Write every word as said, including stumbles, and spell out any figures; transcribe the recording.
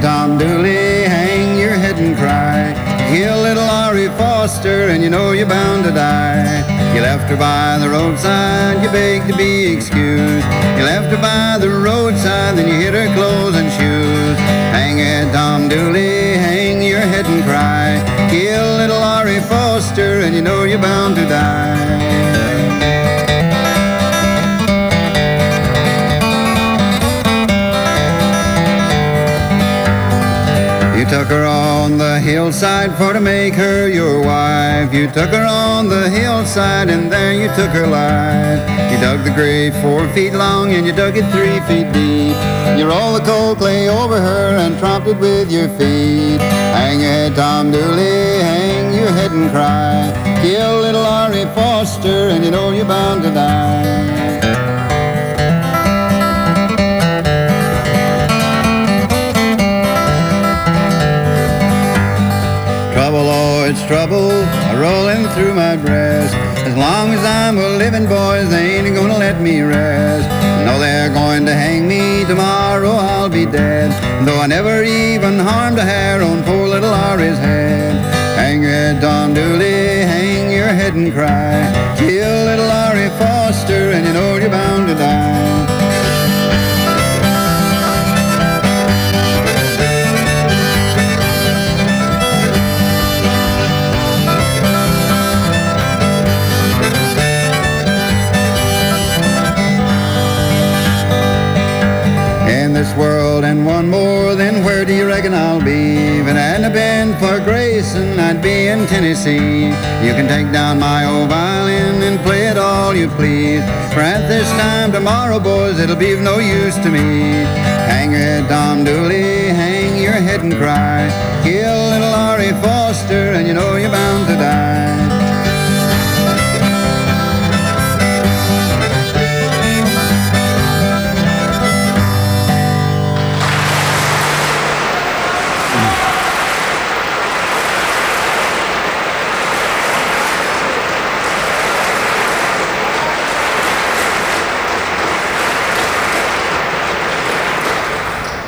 Tom Dooley, hang your head and cry. Kill little Laurie Foster and you know you're bound to die. You left her by the roadside, you begged to be excused. You left her by the roadside, then you hid her clothes and shoes. Hang it, Tom Dooley, hang your head and cry. Kill little Laurie Foster and you know you're bound to die. You took her on the hillside for to make her your wife. You took her on the hillside and there you took her life. You dug the grave four feet long and you dug it three feet deep. You rolled the cold clay over her and tromped it with your feet. Hang it, Tom Dooley, hang your head and cry. Kill little Laurie Foster and you know you're bound to die. Trouble, oh, it's trouble a-rolling through my breast. As long as I'm a living, boys, they ain't gonna let me rest. No, they're going to hang me tomorrow, I'll be dead. Though I never even harmed a hair on poor little Laurie's head. Hang it, Tom Dooley, hang your head and cry. Kill little Laurie Foster and you know you're bound to die. In this world and one more, then where do you reckon I'll be? If it hadn't been for Grayson, I'd be in Tennessee. You can take down my old violin and play it all you please, for at this time tomorrow, boys, it'll be of no use to me. Hang it, Tom Dooley, hang your head and cry. Kill little Laurie Foster and you know you're bound to die.